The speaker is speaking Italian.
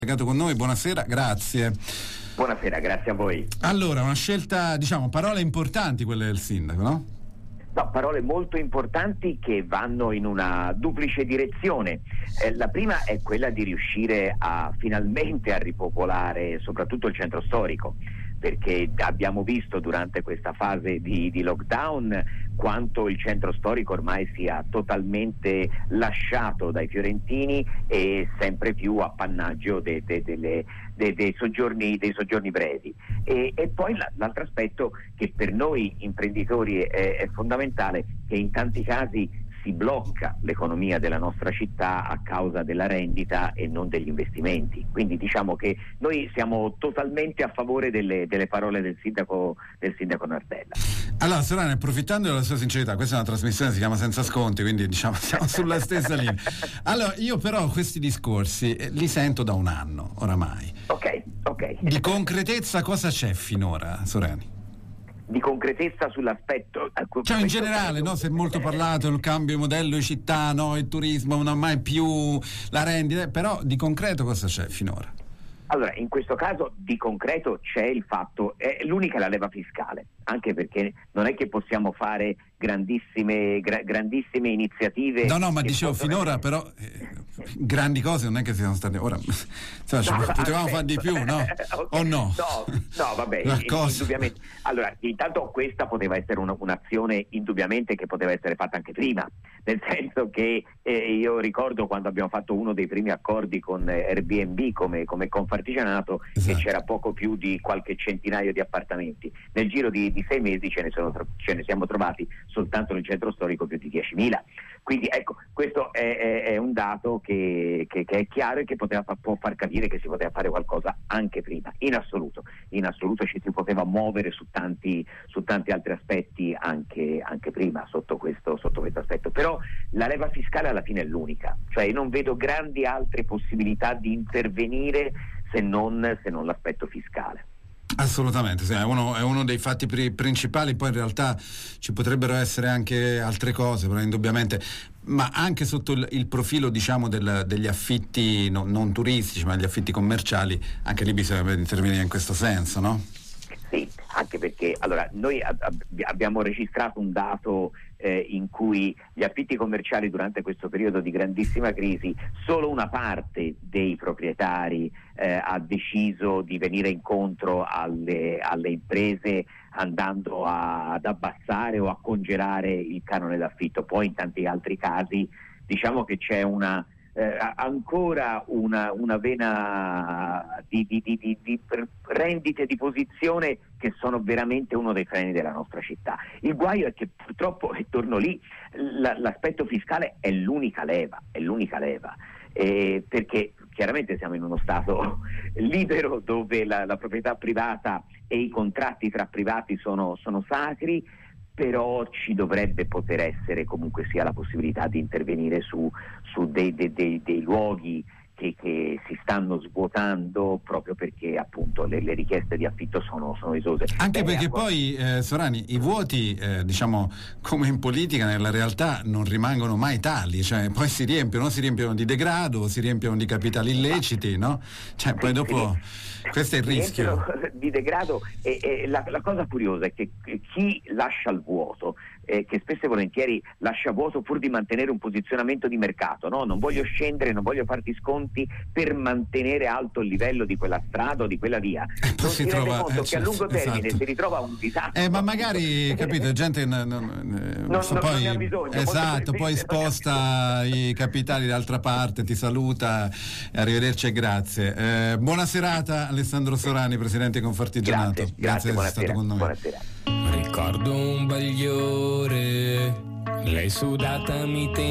Legato con noi, buonasera, grazie. Buonasera, grazie a voi. Allora, una scelta, parole importanti quelle del sindaco, no? No, parole molto importanti che vanno in una duplice direzione. La prima è quella di riuscire finalmente a ripopolare soprattutto il centro storico, perché abbiamo visto durante questa fase di lockdown quanto il centro storico ormai sia totalmente lasciato dai fiorentini e sempre più appannaggio dei soggiorni brevi. E poi l'altro aspetto che per noi imprenditori è fondamentale, che in tanti casi si blocca l'economia della nostra città a causa della rendita e non degli investimenti. Quindi diciamo che noi siamo totalmente a favore delle parole del sindaco Nardella. Allora Sorani, approfittando della sua sincerità, questa è una trasmissione che si chiama Senza Sconti, quindi siamo sulla stessa linea. Allora io però questi discorsi li sento da un anno oramai. Ok. Di concretezza cosa c'è finora, Sorani? Di concretezza sull'aspetto, cioè in generale, no? Si è molto parlato del cambio di modello di città, no? Il turismo non ha mai più la rendita, però di concreto cosa c'è finora? Allora, in questo caso di concreto c'è il fatto, l'unica è la leva fiscale, anche perché non è che possiamo fare grandissime iniziative. No, ma dicevo finora però grandi cose non è che siano state ora, potevamo fare di più, no? Okay. O no? No, vabbè, indubbiamente. Allora, intanto questa poteva essere un'azione indubbiamente che poteva essere fatta anche prima, nel senso che io ricordo quando abbiamo fatto uno dei primi accordi con Airbnb come Confartigianato, esatto, che c'era poco più di qualche centinaio di appartamenti. Nel giro di 6 mesi ce ne siamo trovati soltanto nel centro storico più di 10.000. Quindi ecco, questo è un dato che è chiaro e che può far capire che si poteva fare qualcosa anche prima. In assoluto ci si poteva muovere su tanti altri aspetti anche prima sotto questo aspetto. Però la leva fiscale alla fine è l'unica, cioè non vedo grandi altre possibilità di intervenire se non l'aspetto fiscale. Assolutamente, sì, è uno dei fatti principali. Poi in realtà ci potrebbero essere anche altre cose, però indubbiamente, ma anche sotto il profilo degli affitti non turistici, ma gli affitti commerciali, anche lì bisogna intervenire in questo senso, no? Sì, anche perché allora noi abbiamo registrato un dato in cui gli affitti commerciali durante questo periodo di grandissima crisi, solo una parte dei proprietari ha deciso di venire incontro alle imprese andando ad abbassare o a congelare il canone d'affitto. Poi in tanti altri casi diciamo che c'è ancora una vena di rendite di posizione che sono veramente uno dei freni della nostra città. Il guaio è che purtroppo, e torno lì, l'aspetto fiscale è l'unica leva, perché chiaramente siamo in uno stato libero dove la proprietà privata e i contratti tra privati sono sacri, però ci dovrebbe poter essere comunque sia la possibilità di intervenire su dei luoghi che si stanno svuotando proprio perché appunto le richieste di affitto sono esose. Anche perché poi Sorani, i vuoti come in politica nella realtà non rimangono mai tali, cioè poi si riempiono di degrado, si riempiono di capitali illeciti, no? Cioè poi dopo questo è il rischio di degrado e la cosa curiosa è che chi lascia il vuoto, che spesso e volentieri lascia vuoto pur di mantenere un posizionamento di mercato, no? Non voglio scendere, non voglio farti sconti per mantenere alto il livello di quella strada o di quella via. Non si rende conto che a lungo termine si ritrova un disastro. Ma magari, capito, gente non ne ha bisogno. Esatto, poi sposta i capitali d'altra parte, ti saluta, arrivederci e grazie. Buona serata Alessandro Sorani, presidente di Confartigianato. Grazie, di essere stato con noi. Buonasera. Ricordo un bagliore, lei sudata mi